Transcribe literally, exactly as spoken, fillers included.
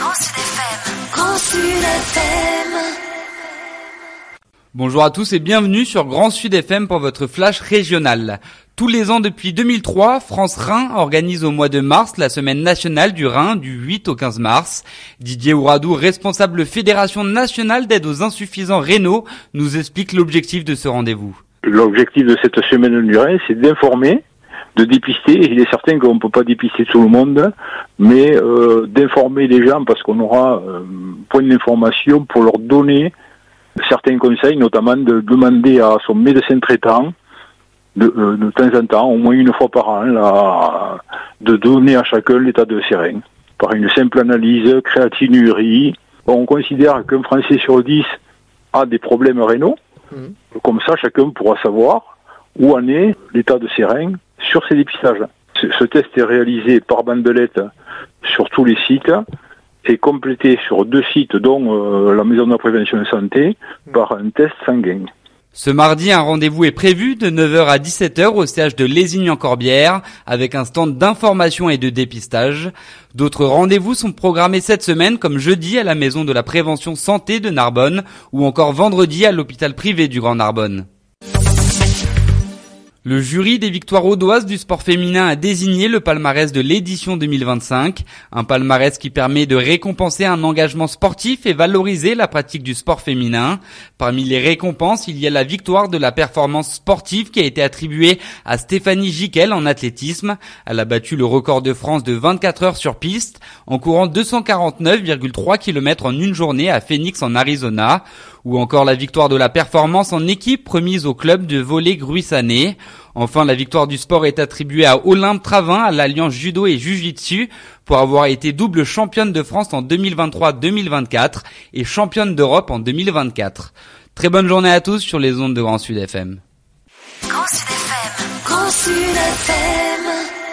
Grand Sud F M. Grand Sud F M. Bonjour à tous et bienvenue sur Grand Sud F M pour votre flash régional. Tous les ans depuis deux mille trois, France Rhin organise au mois de mars la semaine nationale du Rhin du huit au quinze mars. Didier Ouradou, responsable fédération nationale d'aide aux insuffisants rénaux, nous explique l'objectif de ce rendez-vous. L'objectif de cette semaine du Rhin, c'est d'informer, de dépister. Il est certain qu'on ne peut pas dépister tout le monde, mais euh, d'informer les gens parce qu'on aura euh, point d'information pour leur donner certains conseils, notamment de demander à son médecin traitant de, euh, de temps en temps, au moins une fois par an, là, de donner à chacun l'état de ses reins. Par une simple analyse, créatinurie, on considère qu'un Français sur dix a des problèmes rénaux. Mmh. Comme ça, chacun pourra savoir où en est l'état de ses reins sur ses dépistages. Ce, ce test est réalisé par bandelette sur tous les sites et complété sur deux sites, dont euh, la Maison de la Prévention de Santé, par un test sanguin. Ce mardi, un rendez-vous est prévu de neuf heures à dix-sept heures au C H de Lézigny-en-Corbière avec un stand d'information et de dépistage. D'autres rendez-vous sont programmés cette semaine comme jeudi à la Maison de la Prévention Santé de Narbonne ou encore vendredi à l'hôpital privé du Grand Narbonne. Le jury des victoires audoises du sport féminin a désigné le palmarès de l'édition deux mille vingt-cinq, un palmarès qui permet de récompenser un engagement sportif et valoriser la pratique du sport féminin. Parmi les récompenses, il y a la victoire de la performance sportive qui a été attribuée à Stéphanie Giquel en athlétisme. Elle a battu le record de France de vingt-quatre heures sur piste en courant deux cent quarante-neuf virgule trois kilomètres en une journée à Phoenix en Arizona. Ou encore la victoire de la performance en équipe remise au club de volley Gruissané. Enfin, la victoire du sport est attribuée à Olympe Travin à l'Alliance Judo et Jiu-Jitsu pour avoir été double championne de France en deux mille vingt-trois deux mille vingt-quatre et championne d'Europe en deux mille vingt-quatre. Très bonne journée à tous sur les ondes de Grand Sud F M. Grand Sud F M. Grand Sud F M.